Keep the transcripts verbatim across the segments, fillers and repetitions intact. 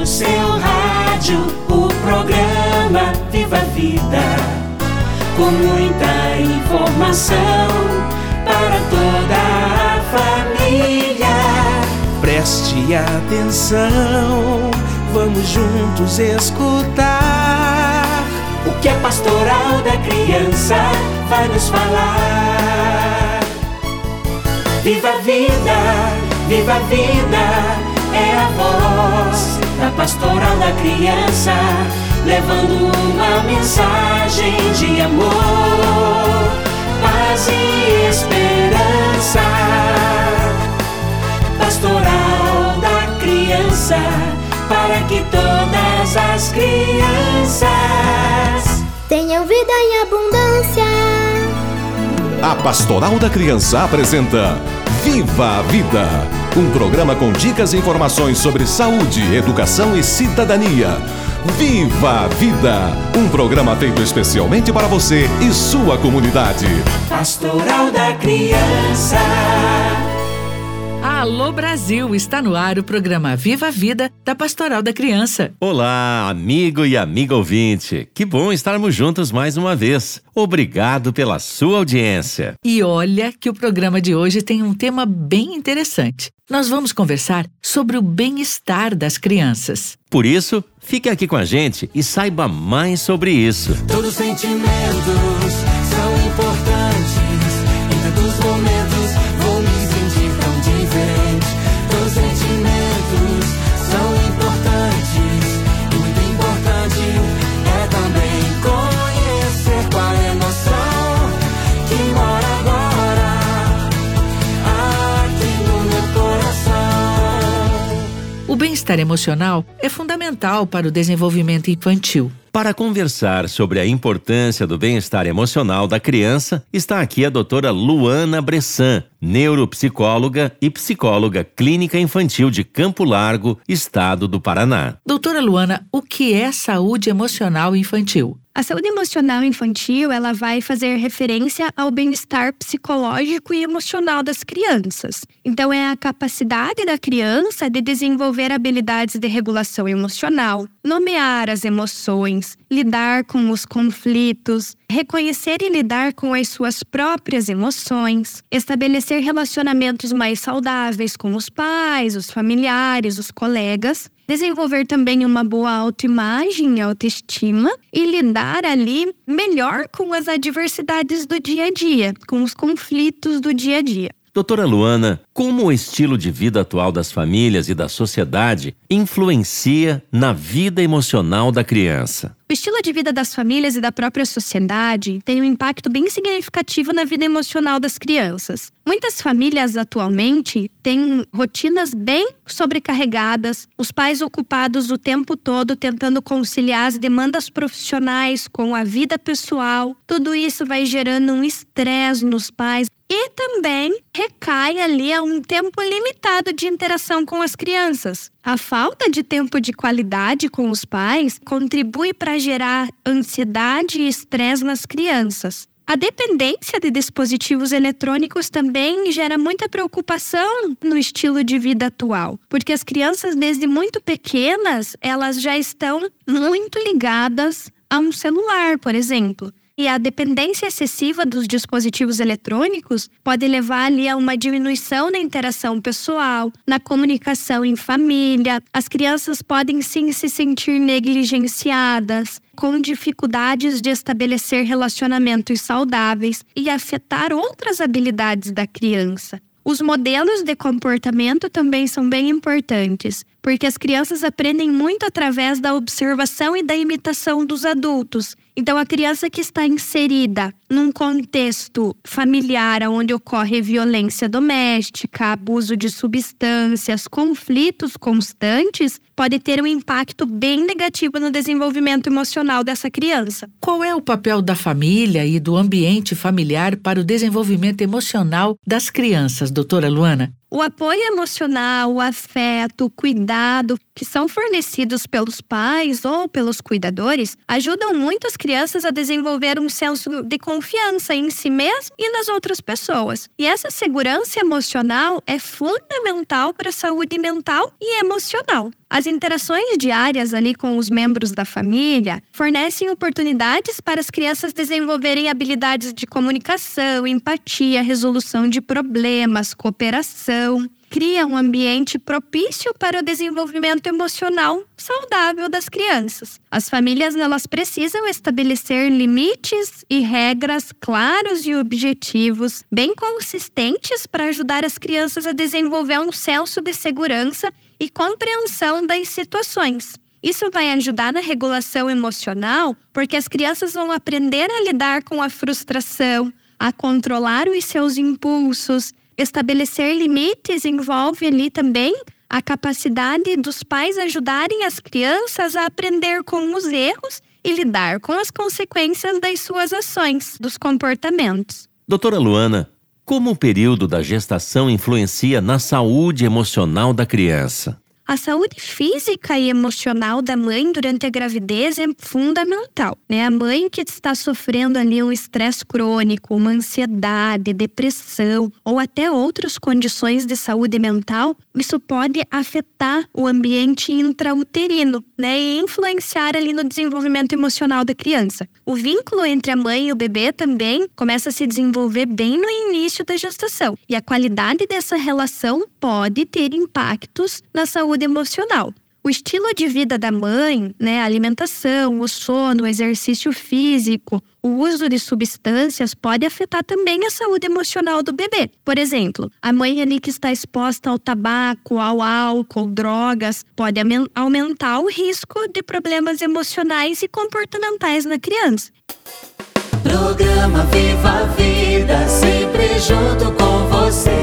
no seu rádio o programa Viva a Vida, com muita informação para toda a família. Preste atenção, vamos juntos escutar o que a Pastoral da Criança vai nos falar. Viva a vida, viva a vida, é a voz da Pastoral da Criança, levando uma mensagem de amor, paz e esperança. Pastoral da Criança, para que todas as crianças tenham vida em abundância. A Pastoral da Criança apresenta Viva a Vida, um programa com dicas e informações sobre saúde, educação e cidadania. Viva a Vida, um programa feito especialmente para você e sua comunidade. Pastoral da Criança. Alô Brasil, está no ar o programa Viva a Vida da Pastoral da Criança. Olá, amigo e amiga ouvinte. Que bom estarmos juntos mais uma vez. Obrigado pela sua audiência. E olha que o programa de hoje tem um tema bem interessante. Nós vamos conversar sobre o bem-estar das crianças. Por isso, fique aqui com a gente e saiba mais sobre isso. Todos os sentimentos são importantes. Em tantos momentos vou me sentir tão diferente. Todos os sentimentos são importantes. E muito importante é também conhecer qual é a emoção que mora agora aqui no meu coração. O bem-estar emocional é fundamental para o desenvolvimento infantil. Para conversar sobre a importância do bem-estar emocional da criança, está aqui a doutora Luana Bressan, neuropsicóloga e psicóloga clínica infantil de Campo Largo, estado do Paraná. Doutora Luana, o que é saúde emocional infantil? A saúde emocional infantil, ela vai fazer referência ao bem-estar psicológico e emocional das crianças. Então, é a capacidade da criança de desenvolver habilidades de regulação emocional, nomear as emoções, lidar com os conflitos, reconhecer e lidar com as suas próprias emoções, estabelecer relacionamentos mais saudáveis com os pais, os familiares, os colegas, desenvolver também uma boa autoimagem e autoestima e lidar ali melhor com as adversidades do dia a dia, com os conflitos do dia a dia. Doutora Luana, como o estilo de vida atual das famílias e da sociedade influencia na vida emocional da criança? O estilo de vida das famílias e da própria sociedade tem um impacto bem significativo na vida emocional das crianças. Muitas famílias atualmente têm rotinas bem sobrecarregadas, os pais ocupados o tempo todo tentando conciliar as demandas profissionais com a vida pessoal. Tudo isso vai gerando um estresse nos pais. E também recai ali a um tempo limitado de interação com as crianças. A falta de tempo de qualidade com os pais contribui para gerar ansiedade e estresse nas crianças. A dependência de dispositivos eletrônicos também gera muita preocupação no estilo de vida atual, porque as crianças, desde muito pequenas, elas já estão muito ligadas a um celular, por exemplo. E a dependência excessiva dos dispositivos eletrônicos pode levar ali a uma diminuição na interação pessoal, na comunicação em família. As crianças podem sim se sentir negligenciadas, com dificuldades de estabelecer relacionamentos saudáveis e afetar outras habilidades da criança. Os modelos de comportamento também são bem importantes, porque as crianças aprendem muito através da observação e da imitação dos adultos. Então, a criança que está inserida num contexto familiar onde ocorre violência doméstica, abuso de substâncias, conflitos constantes, pode ter um impacto bem negativo no desenvolvimento emocional dessa criança. Qual é o papel da família e do ambiente familiar para o desenvolvimento emocional das crianças, doutora Luana? O apoio emocional, o afeto, o cuidado que são fornecidos pelos pais ou pelos cuidadores ajudam muito as crianças a desenvolver um senso de confiança em si mesmo e nas outras pessoas. E essa segurança emocional é fundamental para a saúde mental e emocional. As interações diárias ali com os membros da família fornecem oportunidades para as crianças desenvolverem habilidades de comunicação, empatia, resolução de problemas, cooperação. Cria um ambiente propício para o desenvolvimento emocional saudável das crianças. As famílias elas precisam estabelecer limites e regras claros e objetivos, bem consistentes para ajudar as crianças a desenvolver um senso de segurança e compreensão das situações. Isso vai ajudar na regulação emocional, porque as crianças vão aprender a lidar com a frustração, a controlar os seus impulsos. Estabelecer limites envolve ali também a capacidade dos pais ajudarem as crianças a aprender com os erros e lidar com as consequências das suas ações, dos comportamentos. Doutora Luana, como o período da gestação influencia na saúde emocional da criança? A saúde física e emocional da mãe durante a gravidez é fundamental, né? A mãe que está sofrendo ali um estresse crônico, uma ansiedade, depressão ou até outras condições de saúde mental, isso pode afetar o ambiente intrauterino, né? E influenciar ali no desenvolvimento emocional da criança. O vínculo entre a mãe e o bebê também começa a se desenvolver bem no início da gestação. E a qualidade dessa relação pode ter impactos na saúde emocional. O estilo de vida da mãe, né, a alimentação, o sono, o exercício físico, o uso de substâncias pode afetar também a saúde emocional do bebê. Por exemplo, a mãe ali que está exposta ao tabaco, ao álcool, drogas, pode aumentar o risco de problemas emocionais e comportamentais na criança. Programa Viva a Vida, sempre junto com você.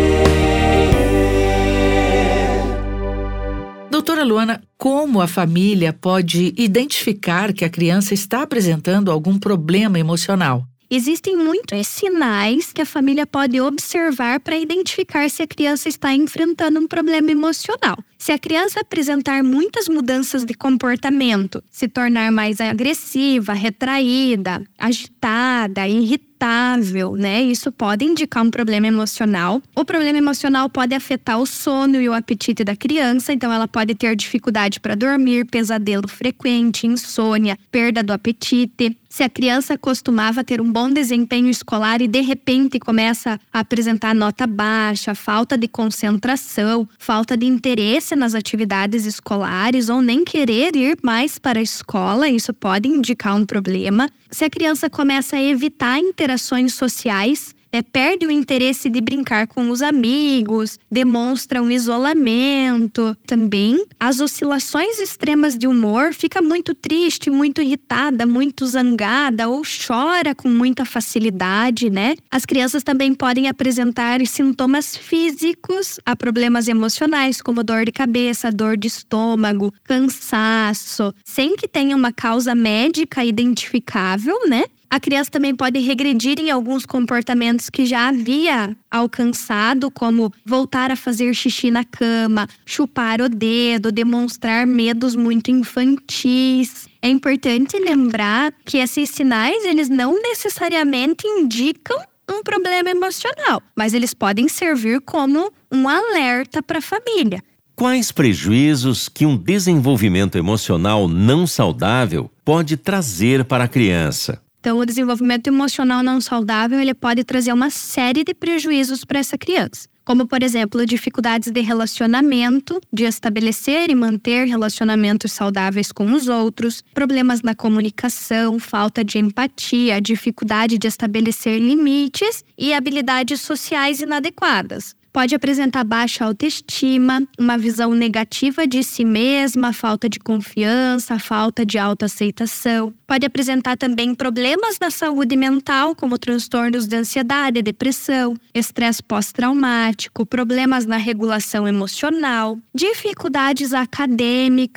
Doutora Luana, como a família pode identificar que a criança está apresentando algum problema emocional? Existem muitos sinais que a família pode observar para identificar se a criança está enfrentando um problema emocional. Se a criança apresentar muitas mudanças de comportamento, se tornar mais agressiva, retraída, agitada, irritável, né? Isso pode indicar um problema emocional. O problema emocional pode afetar o sono e o apetite da criança, então ela pode ter dificuldade para dormir, pesadelo frequente, insônia, perda do apetite. Se a criança costumava ter um bom desempenho escolar e de repente começa a apresentar nota baixa, falta de concentração, falta de interesse nas atividades escolares ou nem querer ir mais para a escola, isso pode indicar um problema. Se a criança começa a evitar interações sociais, É, perde o interesse de brincar com os amigos, demonstra um isolamento. Também as oscilações extremas de humor, fica muito triste, muito irritada, muito zangada ou chora com muita facilidade, né? As crianças também podem apresentar sintomas físicos a problemas emocionais, como dor de cabeça, dor de estômago, cansaço, sem que tenha uma causa médica identificável, né? A criança também pode regredir em alguns comportamentos que já havia alcançado, como voltar a fazer xixi na cama, chupar o dedo, demonstrar medos muito infantis. É importante lembrar que esses sinais, eles não necessariamente indicam um problema emocional, mas eles podem servir como um alerta para a família. Quais prejuízos que um desenvolvimento emocional não saudável pode trazer para a criança? Então, o desenvolvimento emocional não saudável, ele pode trazer uma série de prejuízos para essa criança. Como, por exemplo, dificuldades de relacionamento, de estabelecer e manter relacionamentos saudáveis com os outros, problemas na comunicação, falta de empatia, dificuldade de estabelecer limites e habilidades sociais inadequadas. Pode apresentar baixa autoestima, uma visão negativa de si mesma, falta de confiança, falta de autoaceitação. Pode apresentar também problemas na saúde mental, como transtornos de ansiedade, depressão, estresse pós-traumático, problemas na regulação emocional, dificuldades acadêmicas,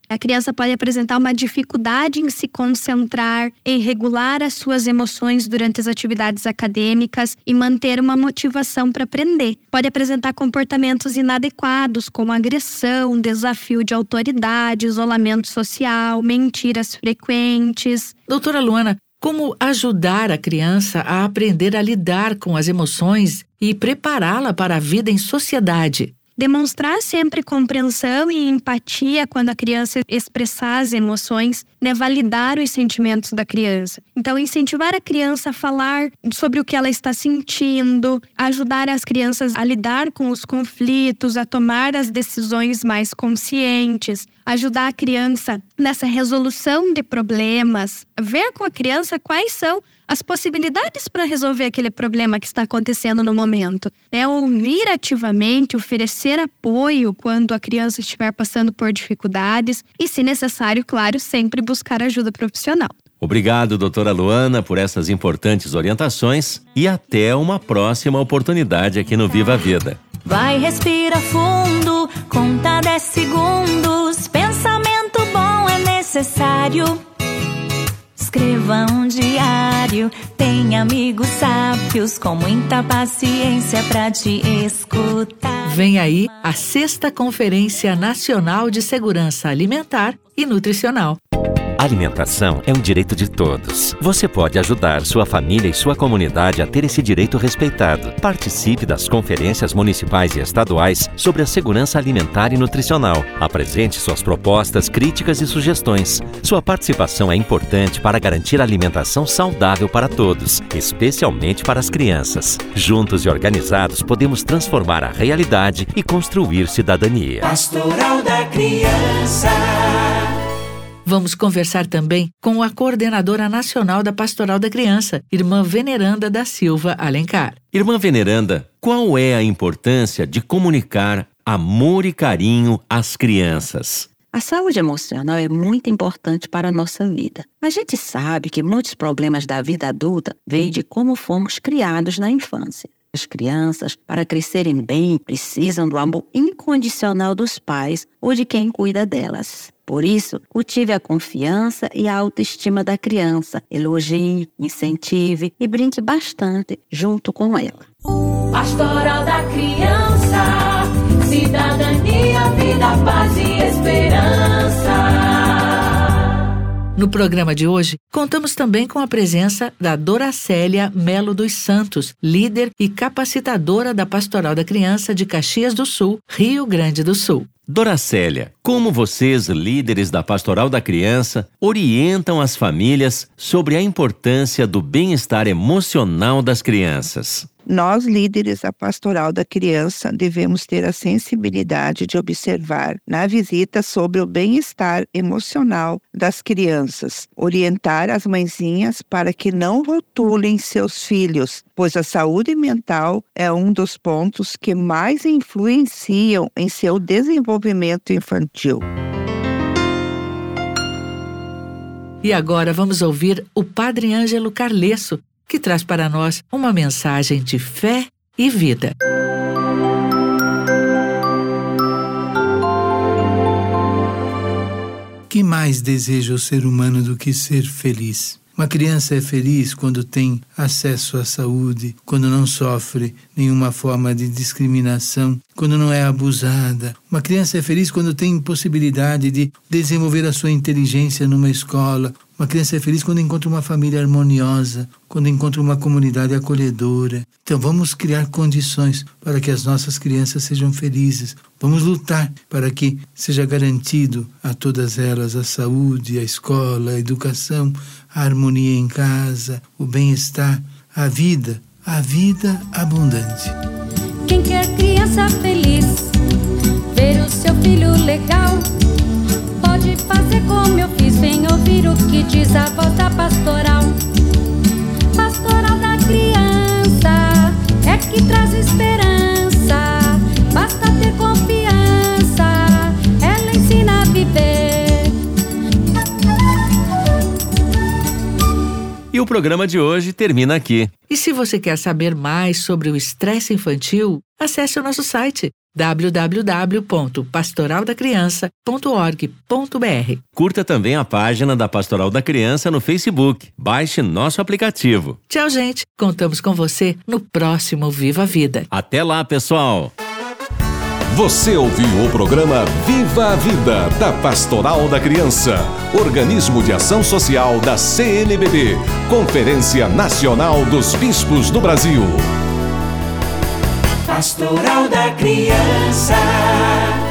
A criança pode apresentar uma dificuldade em se concentrar, em regular as suas emoções durante as atividades acadêmicas e manter uma motivação para aprender. Pode apresentar comportamentos inadequados, como agressão, desafio de autoridade, isolamento social, mentiras frequentes. Doutora Luana, como ajudar a criança a aprender a lidar com as emoções e prepará-la para a vida em sociedade? Demonstrar sempre compreensão e empatia quando a criança expressar as emoções, né? Validar os sentimentos da criança. Então, incentivar a criança a falar sobre o que ela está sentindo, ajudar as crianças a lidar com os conflitos, a tomar as decisões mais conscientes, ajudar a criança nessa resolução de problemas, ver com a criança quais são as possibilidades para resolver aquele problema que está acontecendo no momento. É ouvir ativamente, oferecer apoio quando a criança estiver passando por dificuldades e, se necessário, claro, sempre buscar ajuda profissional. Obrigado, doutora Luana, por essas importantes orientações e até uma próxima oportunidade aqui no Viva a Vida. Vai, respira fundo, conta dez segundos, pensamento bom é necessário. Escreva um diário, tem amigos sábios com muita paciência pra te escutar. Vem aí a sexta Conferência Nacional de Segurança Alimentar e Nutricional. A alimentação é um direito de todos. Você pode ajudar sua família e sua comunidade a ter esse direito respeitado. Participe das conferências municipais e estaduais sobre a segurança alimentar e nutricional. Apresente suas propostas, críticas e sugestões. Sua participação é importante para garantir a alimentação saudável para todos, especialmente para as crianças. Juntos e organizados, podemos transformar a realidade e construir cidadania. Pastoral da Criança. Vamos conversar também com a coordenadora nacional da Pastoral da Criança, Irmã Veneranda da Silva Alencar. Irmã Veneranda, qual é a importância de comunicar amor e carinho às crianças? A saúde emocional é muito importante para a nossa vida. A gente sabe que muitos problemas da vida adulta vêm de como fomos criados na infância. As crianças, para crescerem bem, precisam do amor incondicional dos pais ou de quem cuida delas. Por isso, cultive a confiança e a autoestima da criança. Elogie, incentive e brinque bastante junto com ela. Pastoral da Criança, cidadania, vida, paz e esperança. No programa de hoje, contamos também com a presença da Doracélia Melo dos Santos, líder e capacitadora da Pastoral da Criança de Caxias do Sul, Rio Grande do Sul. Doracélia, como vocês, líderes da Pastoral da Criança, orientam as famílias sobre a importância do bem-estar emocional das crianças? Nós, líderes da Pastoral da Criança, devemos ter a sensibilidade de observar na visita sobre o bem-estar emocional das crianças, orientar as mãezinhas para que não rotulem seus filhos, pois a saúde mental é um dos pontos que mais influenciam em seu desenvolvimento infantil. E agora vamos ouvir o Padre Ângelo Carlesso, que traz para nós uma mensagem de fé e vida. Que mais deseja o ser humano do que ser feliz? Uma criança é feliz quando tem acesso à saúde, quando não sofre nenhuma forma de discriminação, quando não é abusada. Uma criança é feliz quando tem possibilidade de desenvolver a sua inteligência numa escola. Uma criança é feliz quando encontra uma família harmoniosa, quando encontra uma comunidade acolhedora. Então vamos criar condições para que as nossas crianças sejam felizes. Vamos lutar para que seja garantido a todas elas a saúde, a escola, a educação, a harmonia em casa, o bem-estar, a vida, a vida abundante. Quem quer criança feliz, ver o seu filho legal, pode fazer como eu fiz, vem ouvir o que diz a voz da pastoral. Pastoral da Criança é que traz esperança, basta ter confiança, ela ensina a viver. E o programa de hoje termina aqui. E se você quer saber mais sobre o estresse infantil, acesse o nosso site w w w ponto pastoral da criança ponto org ponto b r. Curta também a página da Pastoral da Criança no Facebook. Baixe nosso aplicativo. Tchau, gente. Contamos com você no próximo Viva a Vida. Até lá, pessoal. Você ouviu o programa Viva a Vida, da Pastoral da Criança, organismo de ação social da C N B B, Conferência Nacional dos Bispos do Brasil. Pastoral da Criança.